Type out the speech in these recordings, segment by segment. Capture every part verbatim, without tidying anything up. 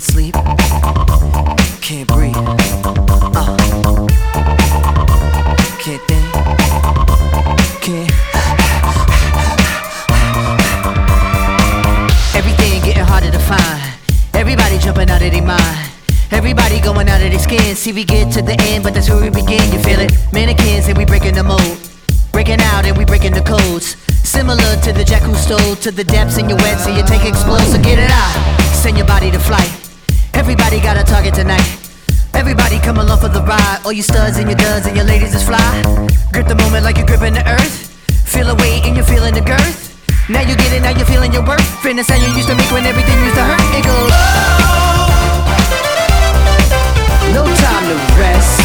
Can't sleep, can't breathe, uh, can't think, can't. Everything getting harder to find. Everybody jumping out of their mind. Everybody going out of their skin. See, we get to the end, but that's where we begin. You feel it? Mannequins and we breaking the mold. Breaking out and we breaking the codes. Similar to the jack who stole to the depths in your wet, so you take explode, so get it out. Send your body to flight. Everybody got a target tonight. Everybody come along for the ride. All you studs and your duds and your ladies is fly. Grip the moment like you're gripping the earth. Feel a weight and you're feeling the girth. Now you get it, now you're feeling your worth. Fitness how you used to make when everything used to hurt. It goes, no time to rest.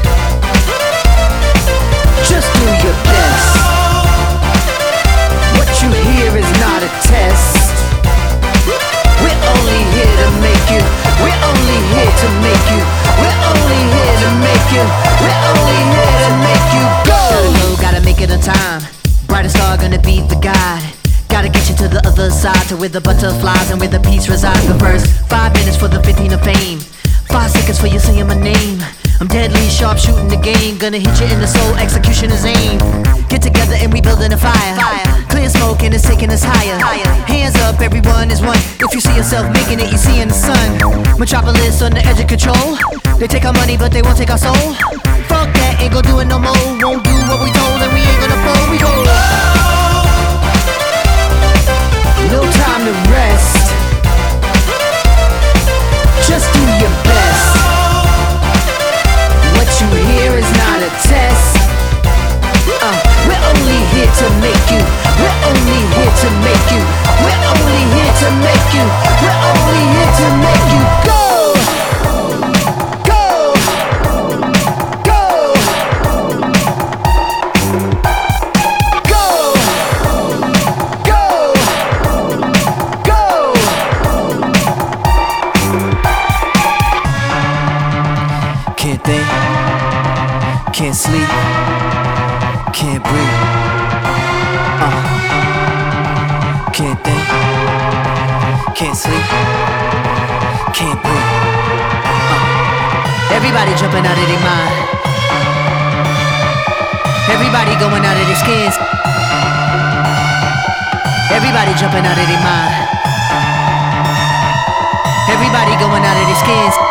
Just do your best. What you hear is not a test. We're only here to make you. We're only here to make you. We're only here to make you. We're only here to make you go. Gotta go, gotta make it on time. Brightest star gonna be the guide. Gotta get you to the other side, to where the butterflies and where the peace resides. The first five minutes for the fifteen of fame. Five seconds for you saying my name. I'm deadly sharp shooting the game. Gonna hit you in the soul, execution is aim. Get together and we building a fire. Clear smoke and it's taking us higher. Hands up, everyone is one. If you see yourself making it, you see in the sun. Metropolis on the edge of control. They take our money but they won't take our soul. Fuck that, ain't gon' do it no more. Won't do what we told and we ain't gonna fold. We go, no time to rest. Just do your best. What you hear is not a test. uh, We're only here to make you. We're only here to make you. We're only here to make you. We're only here to make you go. Go. Go. Go. Go. Go. Can't think, can't sleep, can't breathe, uh, can't think, can't sleep, can't breathe, uh. Everybody jumping out of their mind. Everybody going out of their skins. Everybody jumping out of their mind. Everybody going out of their skins.